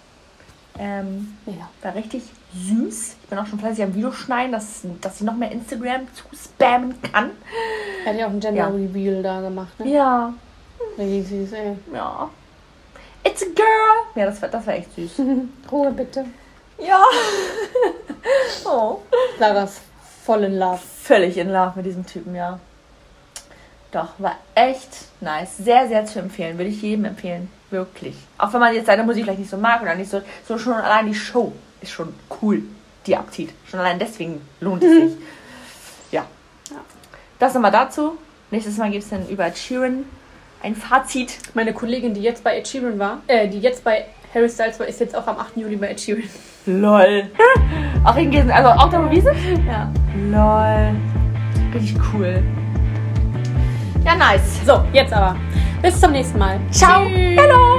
Ja. War richtig süß. Ich bin auch schon fleißig am Videoschneiden, dass sie noch mehr Instagram zu spammen kann. Er hat ja auch ein Gender-Reveal da gemacht, ne? Ja. Richtig süß, ey. Ja. It's a girl. Ja, das war echt süß. Ruhe bitte. Ja. Oh. Sarah's voll in Love. Völlig in Love mit diesem Typen, ja. Doch, war echt nice. Sehr, sehr zu empfehlen. Würde ich jedem empfehlen. Wirklich. Auch wenn man jetzt seine Musik vielleicht nicht so mag oder nicht so schon allein die Show ist schon cool, die er abzieht. Schon allein deswegen lohnt es sich. Ja. Das nochmal dazu. Nächstes Mal gibt es dann über Ed Sheeran ein Fazit. Meine Kollegin, die jetzt bei Ed Sheeran war, die jetzt bei Harry Styles war, ist jetzt auch am 8. Juli bei Ed Sheeran. LOL. Auch hingegangen, also auch da, wo wir sind? Ja. LOL. Richtig cool. Ja, nice. So, jetzt aber. Bis zum nächsten Mal. Ciao. Tschüss. Hello.